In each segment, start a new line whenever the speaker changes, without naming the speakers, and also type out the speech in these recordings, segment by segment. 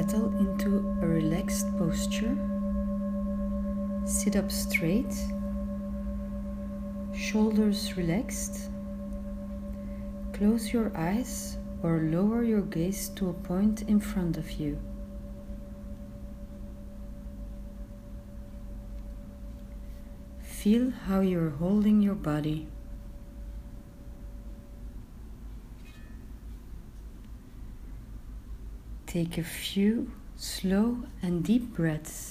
settle into a relaxed posture. Sit up straight, shoulders relaxed. Close your eyes or lower your gaze to a point in front of you. Feel how you're holding your body. Take a few slow and deep breaths.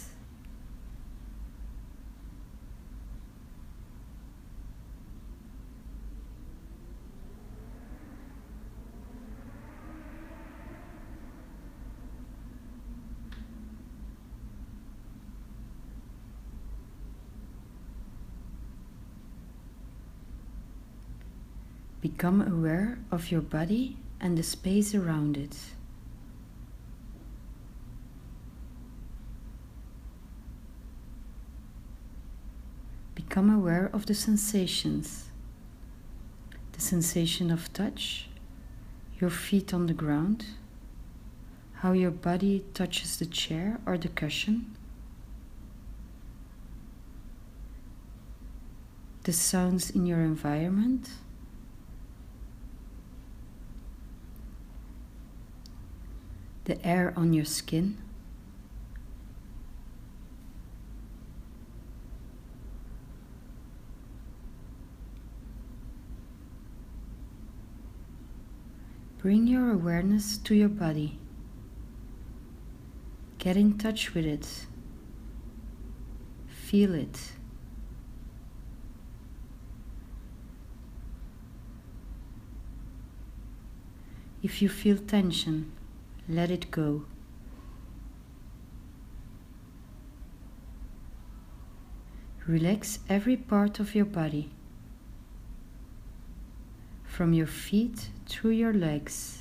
Become aware of your body and the space around it. Become aware of the sensations. The sensation of touch, your feet on the ground, how your body touches the chair or the cushion, the sounds in your environment, the air on your skin, bring your awareness to your body. Get in touch with it. Feel it. If you feel tension, let it go. Relax every part of your body, from your feet through your legs.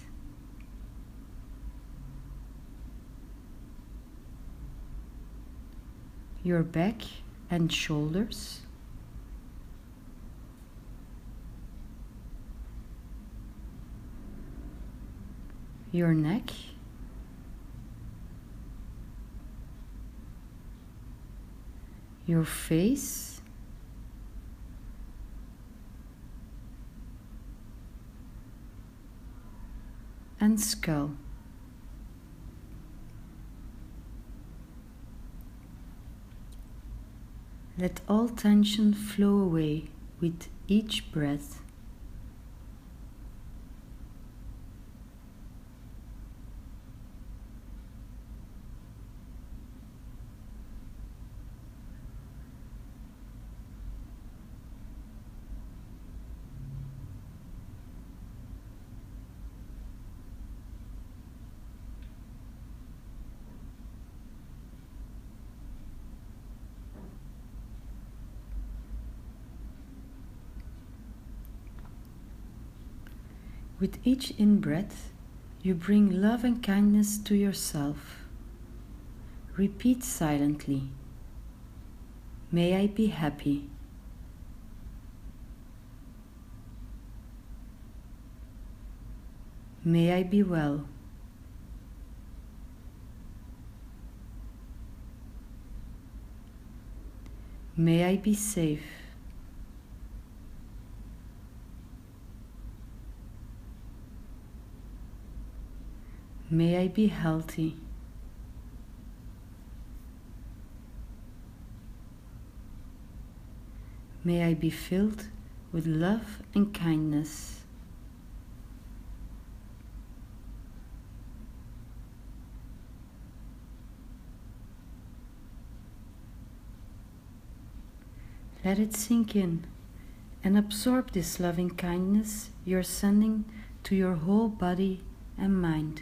Your back and shoulders. Your neck. Your face. And skull. Let all tension flow away with each breath. With each in-breath, you bring love and kindness to yourself. Repeat silently, "May I be happy." "May I be well." "May I be safe." "May I be healthy." "May I be filled with love and kindness." Let it sink in and absorb this loving kindness you're sending to your whole body and mind.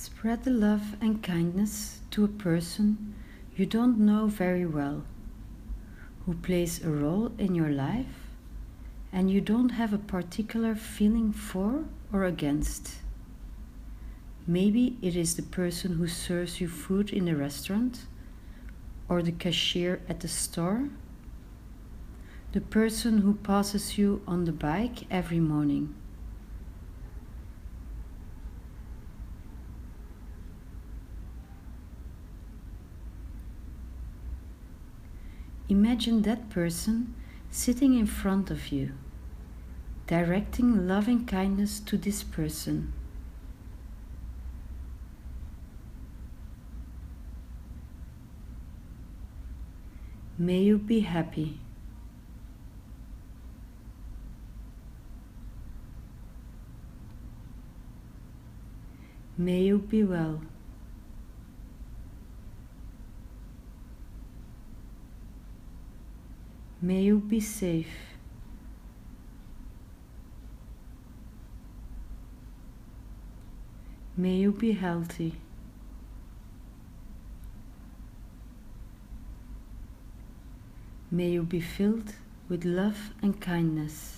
Spread the love and kindness to a person you don't know very well, who plays a role in your life and you don't have a particular feeling for or against. Maybe it is the person who serves you food in the restaurant, or the cashier at the store, the person who passes you on the bike every morning. Imagine that person sitting in front of you, directing loving kindness to this person. May you be happy. May you be well. May you be safe. May you be healthy. May you be filled with love and kindness.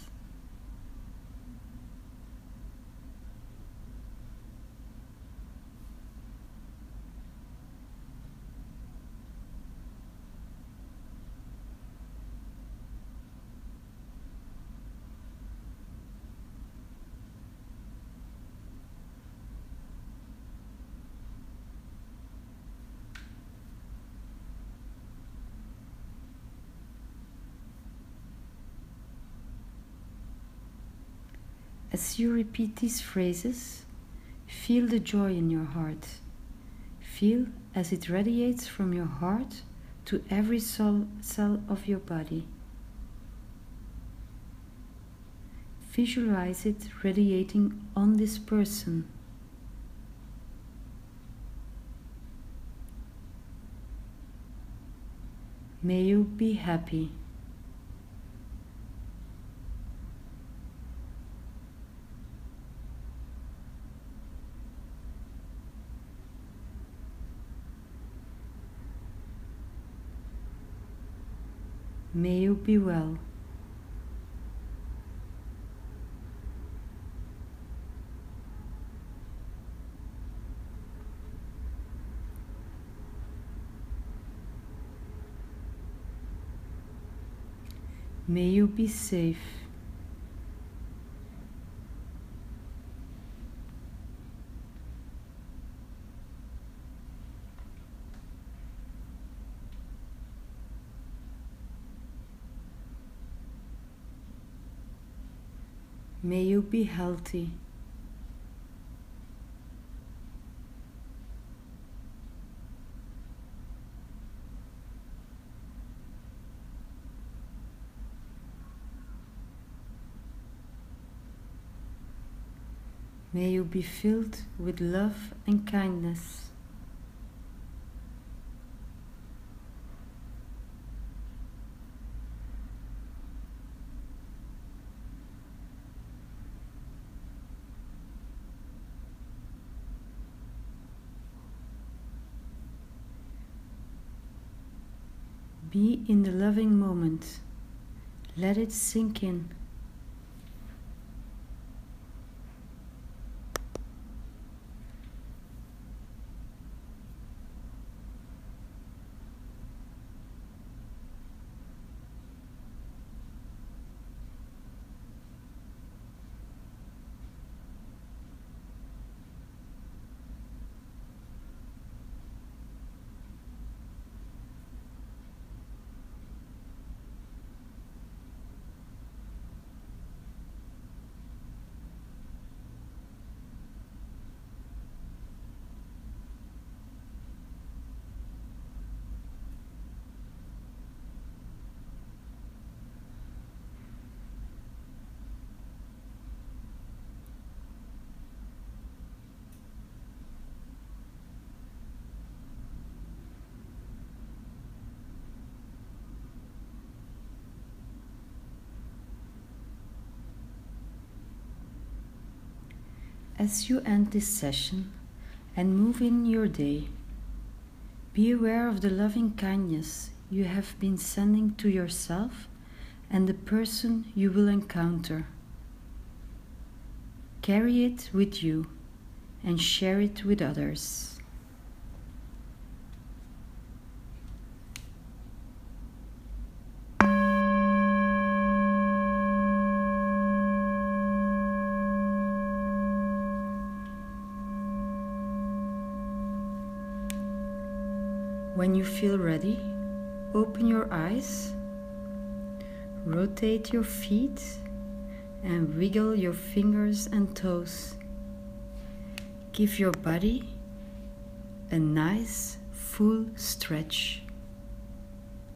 As you repeat these phrases, feel the joy in your heart. Feel as it radiates from your heart to every cell of your body. Visualize it radiating on this person. May you be happy. May you be well. May you be safe. May you be healthy. May you be filled with love and kindness. Be in the loving moment. Let it sink in. As you end this session, and move in your day. Be aware of the loving kindness you have been sending to yourself and the person you will encounter. Carry it with you and share it with others. When you feel ready, open your eyes, rotate your feet, and wiggle your fingers and toes. Give your body a nice full stretch.